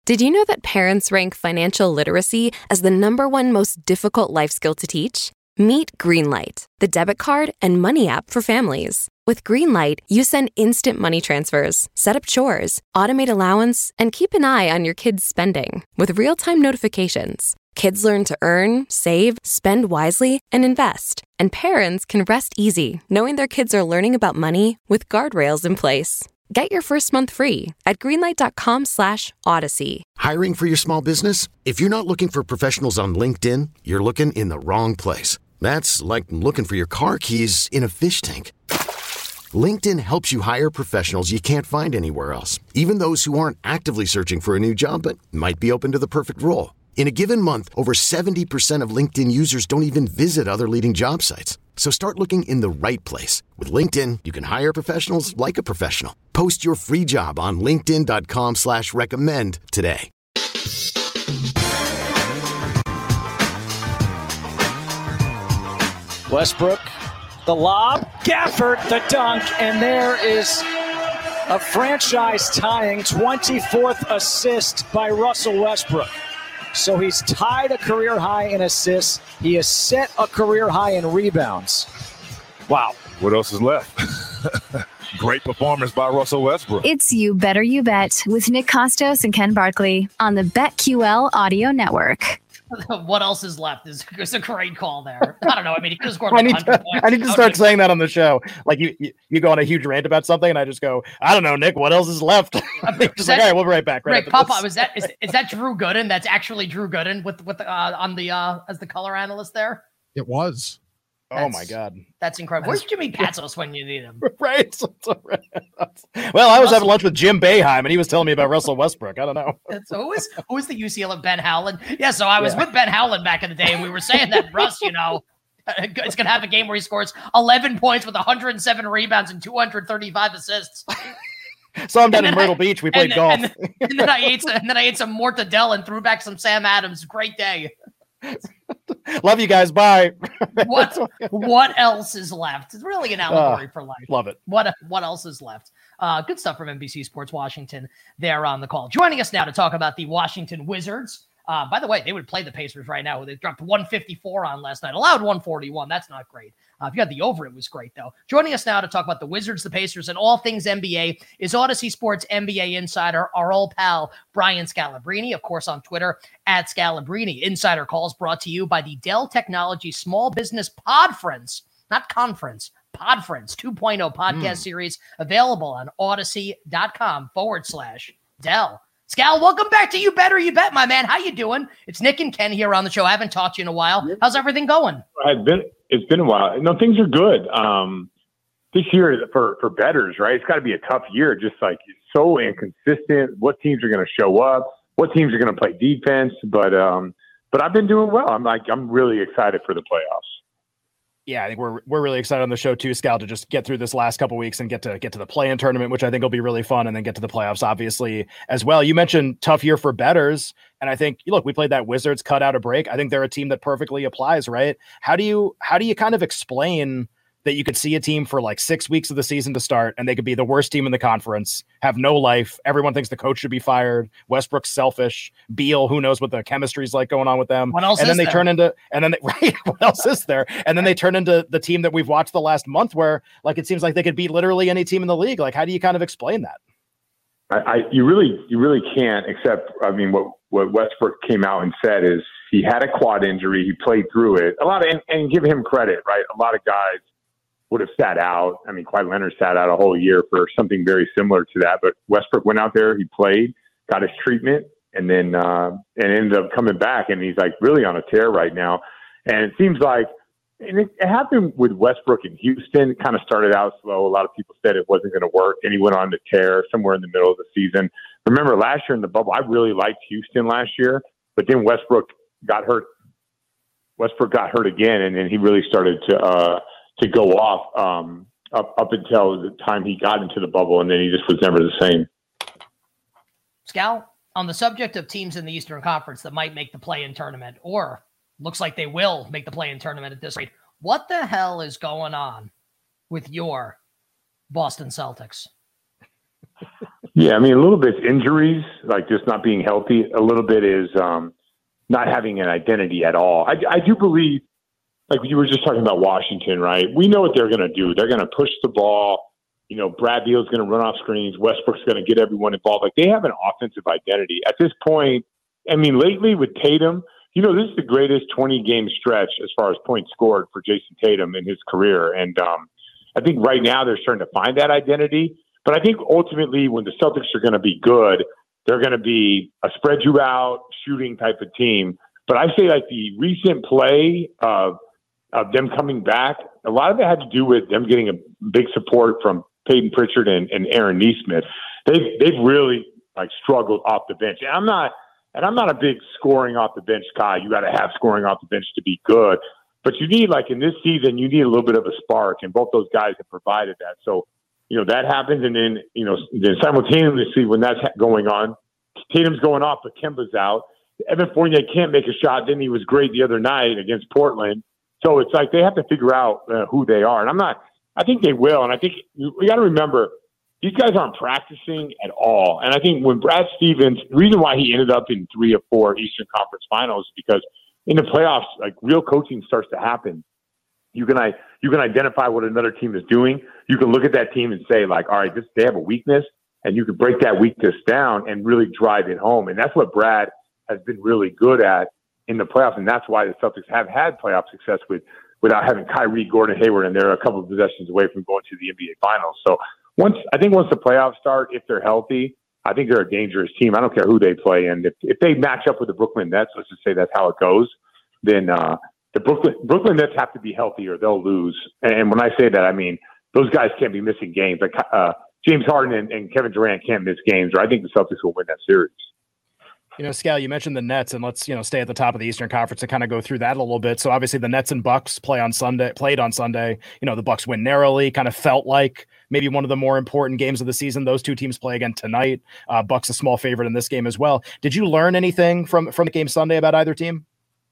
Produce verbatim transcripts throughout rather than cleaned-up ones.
Did you know that parents rank financial literacy as the number one most difficult life skill to teach? Meet Greenlight, the debit card and money app for families. With Greenlight, you send instant money transfers, set up chores, automate allowance, and keep an eye on your kids' spending with real-time notifications. Kids learn to earn, save, spend wisely, and invest. And parents can rest easy knowing their kids are learning about money with guardrails in place. Get your first month free at greenlight.com slash odyssey. Hiring for your small business? If you're not looking for professionals on LinkedIn, you're looking in the wrong place. That's like looking for your car keys in a fish tank. LinkedIn helps you hire professionals you can't find anywhere else, even those who aren't actively searching for a new job but might be open to the perfect role. In a given month, over seventy percent of LinkedIn users don't even visit other leading job sites. So start looking in the right place. With LinkedIn, you can hire professionals like a professional. Post your free job on linkedin.com slash recommend today. Westbrook, the lob, Gafford, the dunk, and there is a franchise-tying twenty-fourth assist by Russell Westbrook. So he's tied a career high in assists. He has set a career high in rebounds. Wow. What else is left? Great performance by Russell Westbrook. It's You Better You Bet with Nick Costos and Ken Barkley on the BetQL Audio Network. What else is left is, is a great call there. I don't know. I mean, he could have scored I like need one hundred to, points. I need to start saying that on the show. Like you, you, you go on a huge rant about something, and I just go, I don't know, Nick. What else is left? I'm just that, like, all right, we'll be right back. Right Rick, Papa, was that is, is that Drew Gooden? That's actually Drew Gooden with with uh, on the uh, as the color analyst there. It was. That's, oh my God, that's incredible. Where's Jimmy Patsos when you need him? Right. Well, I was Russell, having lunch with Jim Boeheim, and he was telling me about Russell Westbrook. I don't know. So who is who is the U C L A Ben Howland? Yeah, so I was yeah. with Ben Howland back in the day, and we were saying that Russ, you know, it's going to have a game where he scores eleven points with one hundred seven rebounds and two hundred thirty-five assists. So I'm down in Myrtle I, Beach. We played and, golf. And then, and then I ate some, and then I ate some mortadella and threw back some Sam Adams. Great day. Love you guys. Bye. What what else is left? It's really an allegory uh, for life. Love it. What what else is left? Uh, good stuff from N B C Sports Washington there on the call. Joining us now to talk about the Washington Wizards. Uh, by the way, they would play the Pacers right now. They dropped one fifty-four on last night. Allowed one forty-one. That's not great. Uh, if you had the over, it was great, though. Joining us now to talk about the Wizards, the Pacers, and all things N B A is Odyssey Sports N B A insider, our old pal, Brian Scalabrine, of course, on Twitter, at Scalabrine. Insider calls brought to you by the Dell Technologies Small Business Podference, not conference, Podference two point oh podcast mm. series, available on odyssey.com forward slash Dell. Scal, welcome back to You Better You Bet, my man. How you doing? It's Nick and Ken here on the show. I haven't talked to you in a while. How's everything going? I've been, it's been a while. No, things are good. Um, this year for, for bettors, right? It's got to be a tough year. Just like so inconsistent. What teams are going to show up? What teams are going to play defense? But um, but I've been doing well. I'm like I'm really excited for the playoffs. Yeah, I think we're we're really excited on the show too, Scal, to just get through this last couple of weeks and get to get to the play-in tournament, which I think will be really fun, and then get to the playoffs, obviously, as well. You mentioned tough year for bettors, and I think look, we played that Wizards cut out a break. I think they're a team that perfectly applies, right? How do you how do you kind of explain that you could see a team for like six weeks of the season to start, and they could be the worst team in the conference, have no life. Everyone thinks the coach should be fired. Westbrook's selfish. Beal, who knows what the chemistry's like going on with them. What else and is then they there? turn into, and then they, right, what else is there? And then they turn into the team that we've watched the last month, where like it seems like they could beat literally any team in the league. Like, how do you kind of explain that? I, I you really you really can't. Except, I mean, what what Westbrook came out and said is he had a quad injury. He played through it. A lot of and, and give him credit, right? A lot of guys would have sat out. I mean, Kawhi Leonard sat out a whole year for something very similar to that. But Westbrook went out there, he played, got his treatment, and then uh, and ended up coming back. And he's like really on a tear right now. And it seems like, and it, it happened with Westbrook in Houston. It kind of started out slow. A lot of people said it wasn't going to work, and he went on to tear somewhere in the middle of the season. Remember last year in the bubble, I really liked Houston last year, but then Westbrook got hurt. Westbrook got hurt again, and then he really started to uh, to go off um, up up until the time he got into the bubble, and then he just was never the same. Scal, on the subject of teams in the Eastern Conference that might make the play-in tournament, or looks like they will make the play-in tournament at this rate, what the hell is going on with your Boston Celtics? Yeah, I mean, a little bit is injuries, like just not being healthy. A little bit is um, not having an identity at all. I, I do believe, like you were just talking about Washington, right? We know what they're going to do. They're going to push the ball. You know, Brad Beal's going to run off screens. Westbrook's going to get everyone involved. Like, they have an offensive identity. At this point, I mean, lately with Tatum, you know, this is the greatest twenty-game stretch as far as points scored for Jason Tatum in his career. And um, I think right now they're starting to find that identity. But I think ultimately when the Celtics are going to be good, they're going to be a spread you out shooting type of team. But I say like the recent play of, of them coming back, a lot of it had to do with them getting a big support from Peyton Pritchard and, and Aaron Nesmith. They've, they've really like struggled off the bench. And I'm not, and I'm not a big scoring off the bench guy. You got to have scoring off the bench to be good. But you need, like in this season, you need a little bit of a spark, and both those guys have provided that. So, you know, that happens. And then, you know, then simultaneously when that's going on, Tatum's going off, but Kemba's out. Evan Fournier can't make a shot. Then he was great the other night against Portland. So it's like they have to figure out uh, who they are. And I'm not, I think they will. And I think we got to remember, these guys aren't practicing at all. And I think when Brad Stevens, the reason why he ended up in three or four Eastern Conference Finals is because in the playoffs, like real coaching starts to happen. You can I you can identify what another team is doing. You can look at that team and say, like, all right, this they have a weakness, and you can break that weakness down and really drive it home. And that's what Brad has been really good at in the playoffs, and that's why the Celtics have had playoff success with without having Kyrie, Gordon Hayward, and they're a couple of possessions away from going to the N B A Finals. So once I think once the playoffs start, if they're healthy, I think they're a dangerous team. I don't care who they play, and if if they match up with the Brooklyn Nets, let's just say that's how it goes, then uh, the Brooklyn Brooklyn Nets have to be healthy or they'll lose. And when I say that, I mean those guys can't be missing games. Like uh, James Harden and, and Kevin Durant can't miss games, or I think the Celtics will win that series. You know, Scal, you mentioned the Nets, and let's, you know, stay at the top of the Eastern Conference and kind of go through that a little bit. So obviously the Nets and Bucks play on Sunday, played on Sunday. You know, the Bucks win narrowly, kind of felt like maybe one of the more important games of the season. Those two teams play again tonight. Uh, Bucks a small favorite in this game as well. Did you learn anything from, from the game Sunday about either team?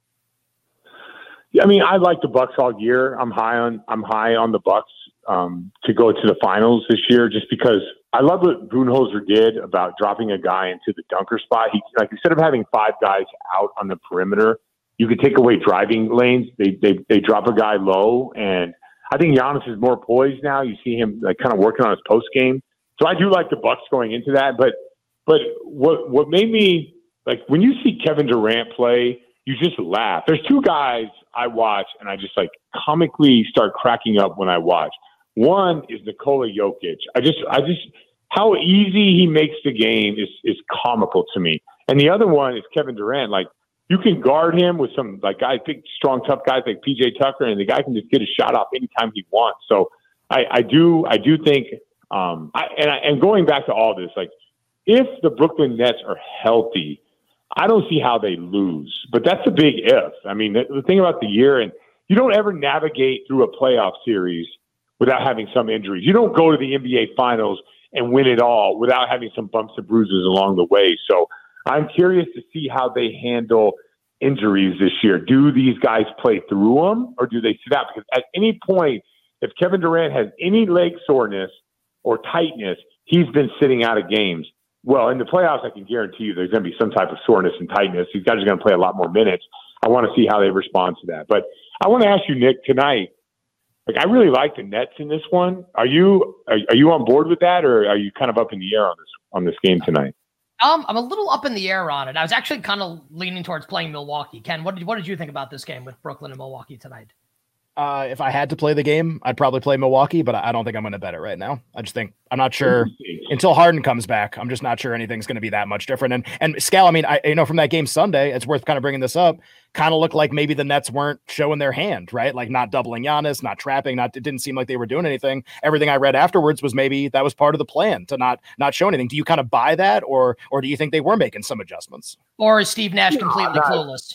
Yeah, I mean, I like the Bucks all year. I'm high on, I'm high on the Bucks um, to go to the finals this year, just because I love what Budenholzer did about dropping a guy into the dunker spot. He, like, instead of having five guys out on the perimeter, you could take away driving lanes. They they they drop a guy low, and I think Giannis is more poised now. You see him like kind of working on his post game. So I do like the Bucks going into that. But but what what made me like when you see Kevin Durant play, you just laugh. There's two guys I watch, and I just like comically start cracking up when I watch. One is Nikola Jokic. I just, I just, how easy he makes the game is is comical to me. And the other one is Kevin Durant. Like, you can guard him with some like guys, big, strong, tough guys like P J Tucker, and the guy can just get a shot off anytime he wants. So I, I do, I do think, um, I, and I, and going back to all this, like, if the Brooklyn Nets are healthy, I don't see how they lose. But that's a big if. I mean, the, the thing about the year, and you don't ever navigate through a playoff series without having some injuries. You don't go to the N B A Finals and win it all without having some bumps and bruises along the way. So I'm curious to see how they handle injuries this year. Do these guys play through them, or do they sit out? Because at any point, if Kevin Durant has any leg soreness or tightness, he's been sitting out of games. Well, in the playoffs, I can guarantee you there's going to be some type of soreness and tightness. These guys are going to play a lot more minutes. I want to see how they respond to that. But I want to ask you, Nick, tonight, like, I really like the Nets in this one. Are you are, are you on board with that, or are you kind of up in the air on this on this game tonight? Um, I'm a little up in the air on it. I was actually kind of leaning towards playing Milwaukee. Ken, what did what did you think about this game with Brooklyn and Milwaukee tonight? Uh, if I had to play the game, I'd probably play Milwaukee, but I don't think I'm going to bet it right now. I just think I'm not sure until Harden comes back. I'm just not sure anything's going to be that much different. And and Scal, I mean, I you know from that game Sunday, it's worth kind of bringing this up. Kind of looked like maybe the Nets weren't showing their hand, right? Like not doubling Giannis, not trapping, not it didn't seem like they were doing anything. Everything I read afterwards was maybe that was part of the plan to not not show anything. Do you kind of buy that, or or do you think they were making some adjustments? Or is Steve Nash completely no, clueless?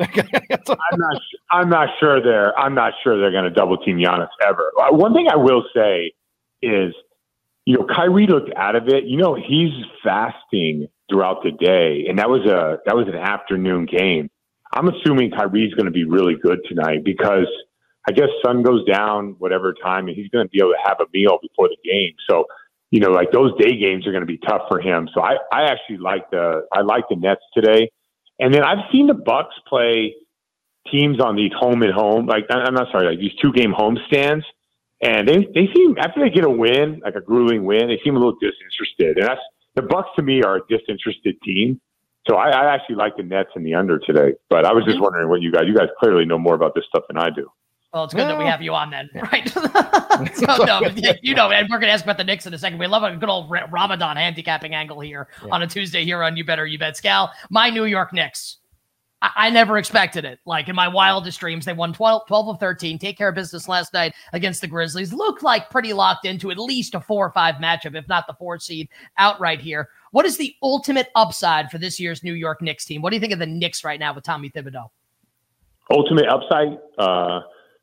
I'm not. I'm not sure they're. I'm not sure they're going to double team Giannis ever. One thing I will say is, you know, Kyrie looked out of it. You know, he's fasting throughout the day, and that was a that was an afternoon game. I'm assuming Kyrie's going to be really good tonight because I guess sun goes down whatever time, and he's going to be able to have a meal before the game. So, you know, like those day games are going to be tough for him. So I, I actually like the I like the Nets today. And then I've seen the Bucks play teams on these home and home, like I'm not sorry, like these two game home stands. And they, they seem, after they get a win, like a grueling win, they seem a little disinterested. And that's, the Bucks to me are a disinterested team. So I, I actually like the Nets and the under today. But I was just wondering what you guys, you guys clearly know more about this stuff than I do. Well, it's good yeah. that we have you on then, right? so, no, you know, and we're going to ask about the Knicks in a second. We love a good old Ramadan handicapping angle here yeah. on a Tuesday here on You Better You Bet. Scal, my New York Knicks. I, I never expected it. Like in my wildest dreams, they won twelve, twelve of thirteen, take care of business last night against the Grizzlies. Looked like pretty locked into at least a four or five matchup, if not the four seed outright here. What is the ultimate upside for this year's New York Knicks team? What do you think of the Knicks right now with Tommy Thibodeau? Ultimate upside? Uh,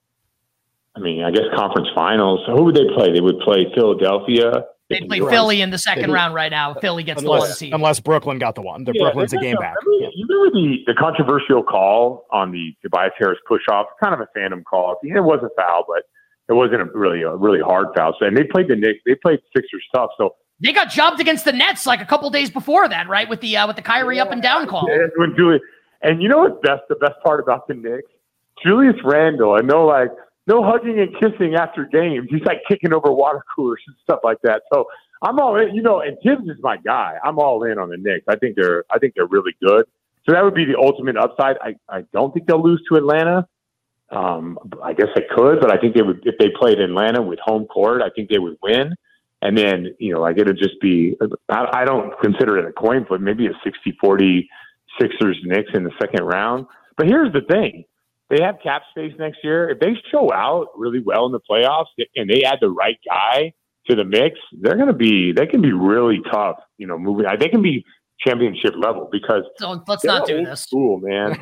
I mean, I guess conference finals. So who would they play? They would play Philadelphia. They'd play Philly in the second round right now. Philly gets unless, the one seed. Unless Brooklyn got the one. The yeah, Brooklyn's a game back. Remember, you remember the, the controversial call on the Tobias Harris push-off? Kind of a phantom call. It was a foul, but it wasn't a really a really hard foul. So, and they played the Knicks. They played Sixers tough. So they got jobbed against the Nets like a couple days before that, right? With the uh, with the Kyrie yeah, up and down call. Yeah, when Julius, and you know what's best? The best part about the Knicks, Julius Randle. I know, like no hugging and kissing after games. He's like kicking over water coolers and stuff like that. So I'm all in. You know, and Tibbs is my guy. I'm all in on the Knicks. I think they're I think they're really good. So that would be the ultimate upside. I, I don't think they'll lose to Atlanta. Um, I guess they could, but I think they would if they played Atlanta with home court. I think they would win. And then, you know, like it'll just be, I, I don't consider it a coin flip, maybe a sixty forty Sixers Knicks in the second round. But here's the thing. They have cap space next year. If they show out really well in the playoffs and they add the right guy to the mix, they're going to be, they can be really tough, you know, moving. They can be championship level because so let's not do this. School, man.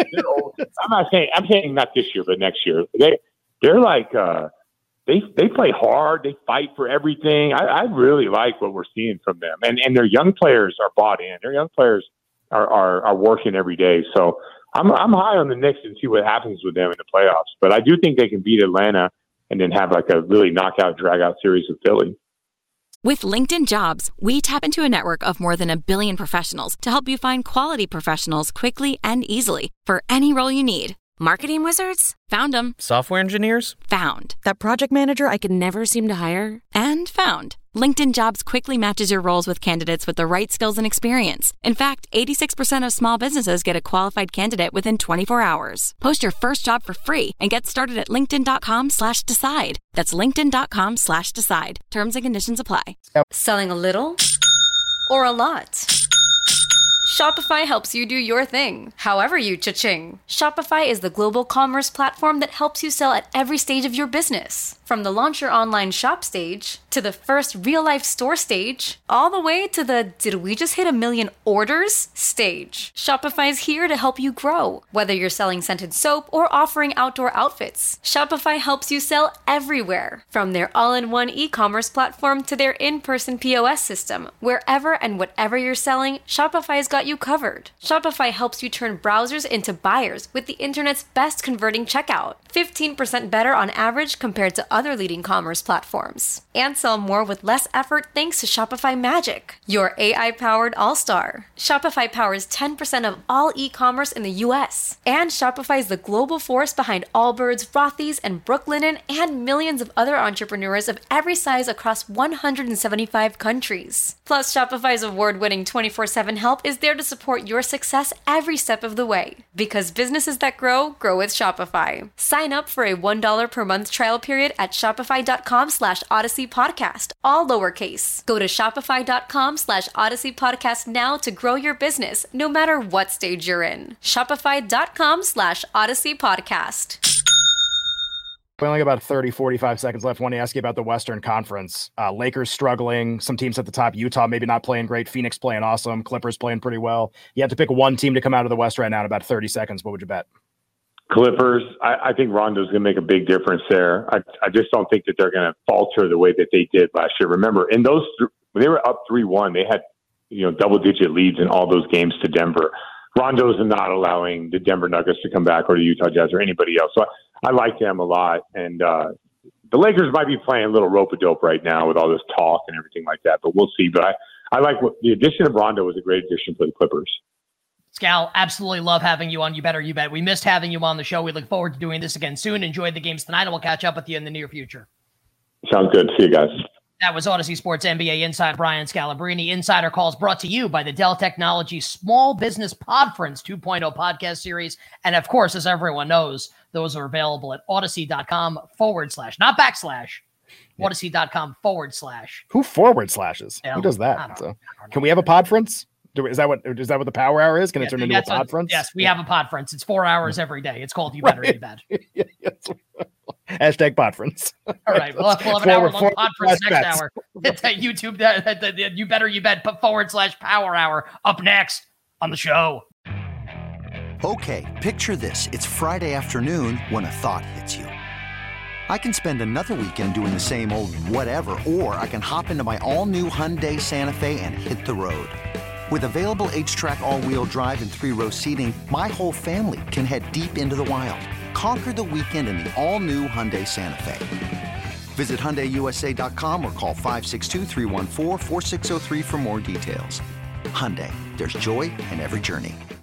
I'm not saying, I'm saying not this year, but next year. They, they're like, uh, They they play hard. They fight for everything. I, I really like what we're seeing from them, and and their young players are bought in. Their young players are are, are working every day. So I'm I'm high on the Knicks and see what happens with them in the playoffs. But I do think they can beat Atlanta and then have like a really knockout drag out series with Philly. With LinkedIn Jobs, we tap into a network of more than a billion professionals to help you find quality professionals quickly and easily for any role you need. Marketing wizards? Found them. Software engineers? Found. That project manager I could never seem to hire? And found. LinkedIn Jobs quickly matches your roles with candidates with the right skills and experience. In fact, eighty-six percent of small businesses get a qualified candidate within twenty-four hours. Post your first job for free and get started at linkedin.com slash decide. That's linkedin.com slash decide. Terms and conditions apply. Selling a little or a lot? Shopify helps you do your thing, however you cha-ching. Shopify is the global commerce platform that helps you sell at every stage of your business. From the launch your online shop stage, to the first real-life store stage, all the way to the did we just hit a million orders stage. Shopify's here to help you grow. Whether you're selling scented soap or offering outdoor outfits, Shopify helps you sell everywhere. From their all-in-one e-commerce platform to their in-person P O S system, wherever and whatever you're selling, Shopify's got you covered. Shopify helps you turn browsers into buyers with the internet's best converting checkout. fifteen percent better on average compared to other leading commerce platforms. And sell more with less effort thanks to Shopify Magic, your A I-powered all-star. Shopify powers ten percent of all e-commerce in the U S. And Shopify is the global force behind Allbirds, Rothy's, and Brooklinen, and millions of other entrepreneurs of every size across one hundred seventy-five countries. Plus, Shopify's award-winning twenty-four seven help is there to support your success every step of the way. Because businesses that grow, grow with Shopify. Sign up for a one dollar per month trial period at shopify.com slash Odyssey Podcast, all lowercase. Go to shopify.com slash Odyssey Podcast now to grow your business, no matter what stage you're in. Shopify.com slash Odyssey Podcast. We only got about thirty, forty-five seconds left. I want to ask you about the Western Conference. Uh, Lakers struggling. Some teams at the top. Utah maybe not playing great. Phoenix playing awesome. Clippers playing pretty well. You have to pick one team to come out of the West right now in about thirty seconds. What would you bet? Clippers. I, I think Rondo's going to make a big difference there. I, I just don't think that they're going to falter the way that they did last year. Remember, in those th- when they were up three one, they had you know double-digit leads in all those games to Denver. Rondo's not allowing the Denver Nuggets to come back or the Utah Jazz or anybody else. So I, I like them a lot. And uh, the Lakers might be playing a little rope-a-dope right now with all this talk and everything like that, but we'll see. But I, I like what the addition of Rondo was a great addition for the Clippers. Scal, absolutely love having you on You Better You Bet. We missed having you on the show. We look forward to doing this again soon. Enjoy the games tonight, and we'll catch up with you in the near future. Sounds good. See you guys. That was Odyssey Sports N B A Insider Brian Scalabrine. Insider Calls brought to you by the Dell Technologies Small Business Podference two point oh podcast series. And of course, as everyone knows, those are available at Odyssey.com forward slash, not backslash, yeah. Odyssey.com forward slash. Who forward slashes? Yeah, Who does that? So, can we have a podference? Do, is that what is that what the power hour is? Can yeah, it turn into a podference? Yes, we yeah. have a podference. It's four hours every day. It's called You Better You Bet. Hashtag podference. All right, we'll have, we'll have an hour long podference next bets. hour. It's at YouTube. The, the, the, you Better You Bet forward slash power hour up next on the show. Okay, picture this: it's Friday afternoon when a thought hits you. I can spend another weekend doing the same old whatever, or I can hop into my all-new Hyundai Santa Fe and hit the road. With available H-Track all-wheel drive and three-row seating, my whole family can head deep into the wild. Conquer the weekend in the all-new Hyundai Santa Fe. Visit Hyundai U S A dot com or call five six two, three one four, four six zero three for more details. Hyundai, there's joy in every journey.